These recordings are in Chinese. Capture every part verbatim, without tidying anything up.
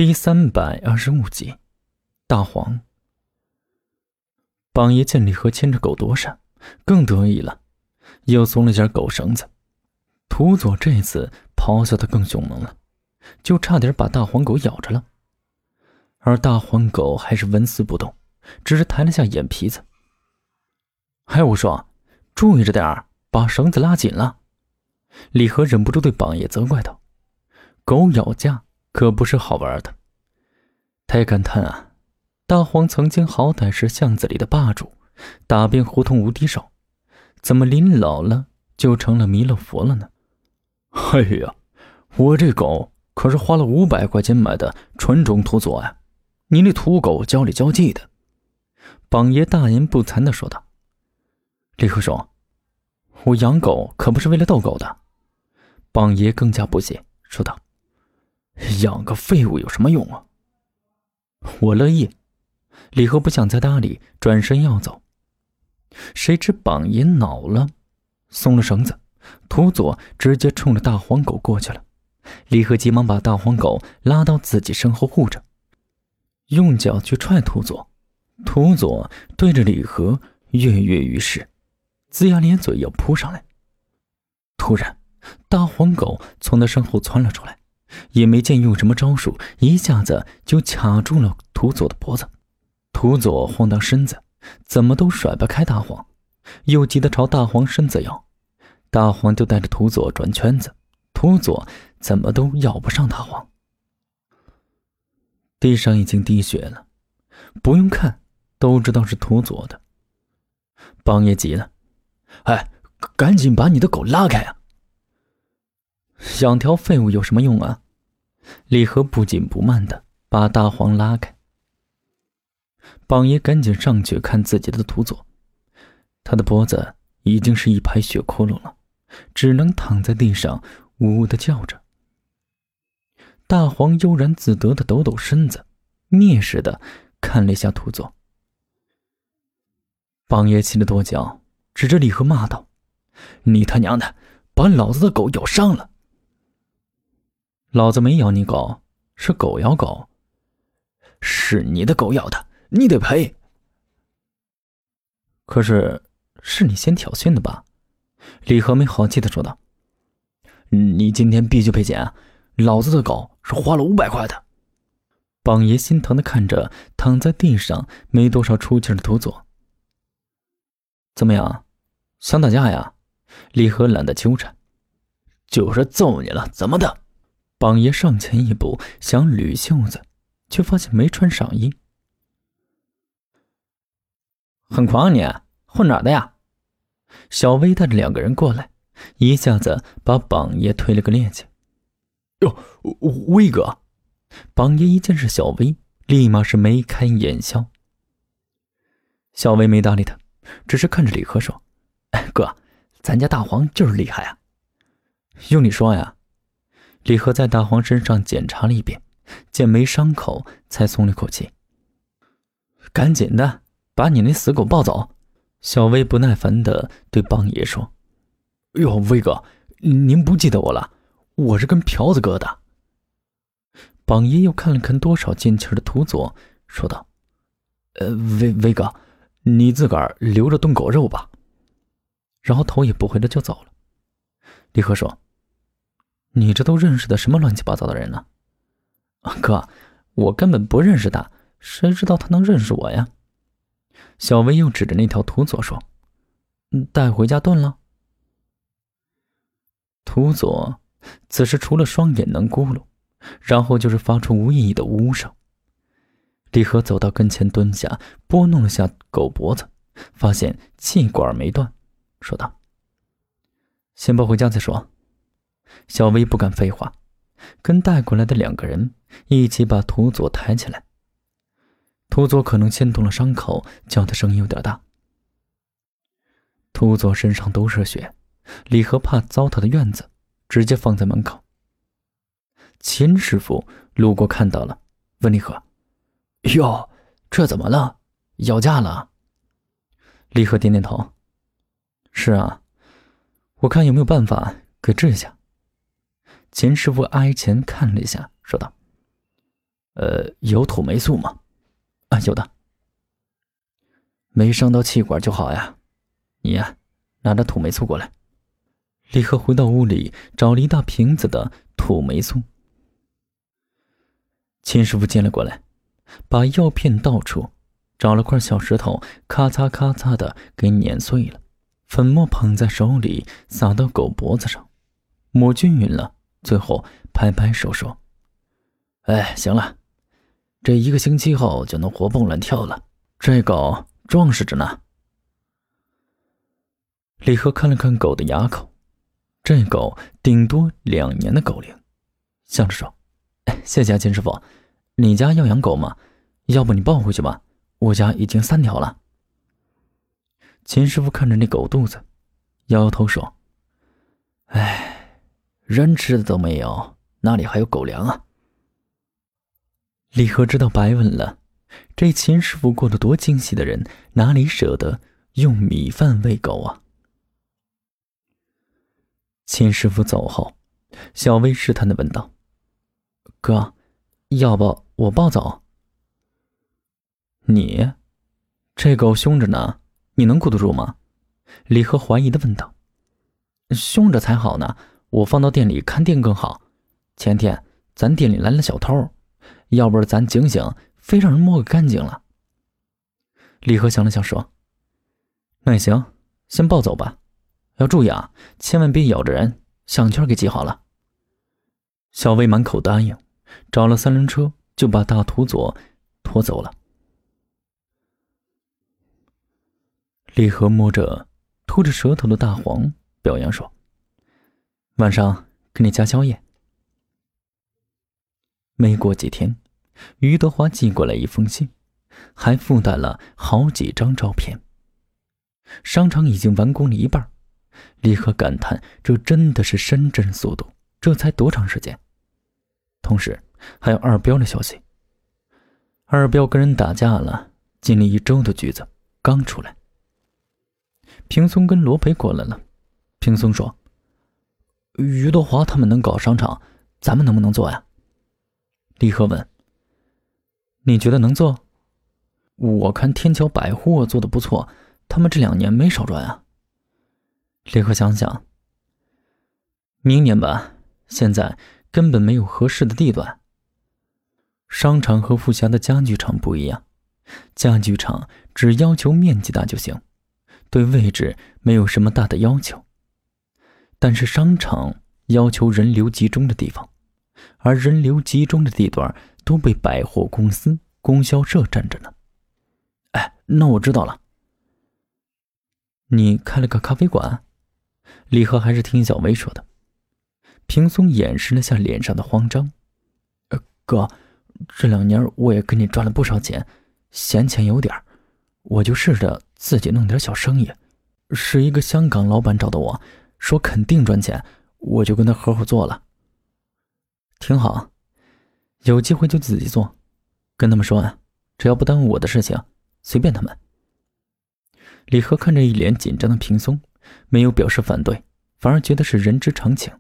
第三百二十五集，大黄。榜爷见李和牵着狗躲闪，更得意了，又松了下狗绳子。土佐这次咆哮得更凶猛了，就差点把大黄狗咬着了。而大黄狗还是纹丝不动，只是抬了下眼皮子。还我说，注意着点儿，把绳子拉紧了。李和忍不住对榜爷责怪道：“狗咬架可不是好玩的。”他也感叹啊，大黄曾经好歹是巷子里的霸主，打遍胡同无敌手，怎么临老了就成了弥勒佛了呢？哎呀，我这狗可是花了五百块钱买的纯种土佐呀，你那土狗娇里娇气的。榜爷大言不惭地说道。李和说：“我养狗可不是为了逗狗的。”榜爷更加不解，说道：“养个废物有什么用啊？”我乐意。李和不想再搭理，转身要走。谁知榜爷恼了，松了绳子，土佐直接冲着大黄狗过去了。李和急忙把大黄狗拉到自己身后护着，用脚去踹土佐。土佐对着李和跃跃欲试，龇牙咧嘴要扑上来。突然大黄狗从他身后窜了出来，也没见用什么招数，一下子就卡住了土佐的脖子。土佐晃荡身子，怎么都甩不开大黄，又急得朝大黄身子咬，大黄就带着土佐转圈子，土佐怎么都咬不上大黄。地上已经滴血了，不用看都知道是土佐的。榜爷急了：“哎，赶紧把你的狗拉开啊！”养条废物有什么用啊？李和不紧不慢地把大黄拉开。榜爷赶紧上去看自己的土佐，他的脖子已经是一排血窟窿了，只能躺在地上呜呜地叫着。大黄悠然自得地抖抖身子，蔑视地看了一下土佐。榜爷气得跺脚，指着李和骂道：“你他娘的，把老子的狗咬伤了！”“老子没咬你狗，是狗咬狗。”“是你的狗咬的，你得赔。”“可是，是你先挑衅的吧？”李和没好气地说道。“你今天必须赔钱，老子的狗是花了五百块的。”榜爷心疼地看着躺在地上没多少出气的土佐。“怎么样，想打架呀？”李和懒得纠缠。“就是揍你了，怎么的？”榜爷上前一步想捋袖子，却发现没穿上衣。“很狂啊你，混哪儿的呀？”小薇带着两个人过来，一下子把榜爷推了个趔趄。“哟，威哥！”榜爷一见是小薇，立马是眉开眼笑。小薇没搭理他，只是看着李和说：“哎，哥，咱家大黄就是厉害啊。”“用你说呀。”李和在大黄身上检查了一遍，见没伤口，才松了口气。“赶紧的，把你那死狗抱走！”小薇不耐烦地对榜爷说。“哟，威哥，您不记得我了？我是跟朴子哥的。”榜爷又看了看多少进气的土佐，说道：“呃，威威哥，你自个儿留着炖狗肉吧。”然后头也不回的就走了。李和说：“你这都认识的什么乱七八糟的人呢？”“哥，我根本不认识他，谁知道他能认识我呀？”小薇又指着那条土佐说：“带回家炖了。”土佐此时除了双眼能咕噜，然后就是发出无意义的呜声。李和走到跟前蹲下，拨弄了下狗脖子，发现气管没断，说道：“先抱回家再说。”小薇不敢废话，跟带过来的两个人一起把土佐抬起来。土佐可能牵动了伤口，叫的声音有点大。土佐身上都是血，李和怕糟蹋的院子，直接放在门口。秦师傅路过看到了，问李和：“哟，这怎么了？咬架了？”李和点点头：“是啊，我看有没有办法给治一下。”秦师傅挨前看了一下，说道：“ 呃，有土霉素吗？啊，有的。没伤到气管就好呀。你呀，拿着土霉素过来。李贺回到屋里，找了一大瓶子的土霉素。秦师傅接了过来，把药片倒出，找了块小石头，咔嚓咔嚓的给碾碎了，粉末捧在手里，撒到狗脖子上，抹均匀了，最后拍拍手说：“哎，行了，这一个星期后就能活蹦乱跳了，这狗壮实着呢。”李贺看了看狗的牙口，这狗顶多两年的狗龄，笑着说：“哎，谢谢啊，秦师傅，你家要养狗吗？要不你抱回去吧，我家已经三条了。”秦师傅看着那狗肚子，摇摇头说：“哎，人吃的都没有，哪里还有狗粮啊？”李贺知道白问了，这秦师傅过得多精细的人，哪里舍得用米饭喂狗啊？秦师傅走后，小薇试探地问道：“哥，要不我抱走？”“你？这狗凶着呢，你能顾得住吗？”李贺怀疑地问道。“凶着才好呢，我放到店里看店更好。前天咱店里来了小偷，要不是咱警醒，非让人摸个干净了。”李贺想了想说：“那也行，先抱走吧。要注意啊，千万别咬着人，项圈给系好了。”小薇满口答应，找了三轮车就把大土佐拖走了。李贺摸着吐着舌头的大黄，表扬说：“晚上给你加宵夜。”没过几天，于德华寄过来一封信，还附带了好几张照片。商场已经完工了一半，李贺感叹这真的是深圳速度，这才多长时间？同时还有二彪的消息，二彪跟人打架了，进了一周的局子，刚出来。平松跟罗培过来了，平松说：“于德华他们能搞商场，咱们能不能做呀？”李贺问：“你觉得能做？我看天桥百货做得不错，他们这两年没少赚啊。”李贺想想：“明年吧，现在根本没有合适的地段。商场和富霞的家具厂不一样，家具厂只要求面积大就行，对位置没有什么大的要求。但是商场要求人流集中的地方，而人流集中的地段都被百货公司、供销社占着呢。哎，那我知道了。你开了个咖啡馆？”李贺还是听小薇说的。平松掩饰了下脸上的慌张：“呃，哥，这两年我也跟你赚了不少钱，闲钱有点，我就试着自己弄点小生意。是一个香港老板找的我，说肯定赚钱，我就跟他合伙做了。挺好，有机会就自己做，跟他们说啊，只要不耽误我的事情，随便他们。”李贺看着一脸紧张的平松，没有表示反对，反而觉得是人之常情。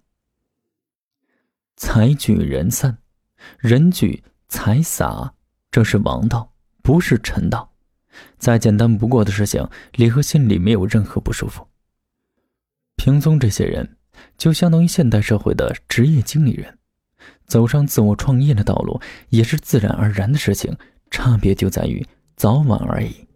财聚人散，人聚财散，这是王道，不是臣道。再简单不过的事情，李贺心里没有任何不舒服。平松这些人就相当于现代社会的职业经理人，走上自我创业的道路也是自然而然的事情，差别就在于早晚而已。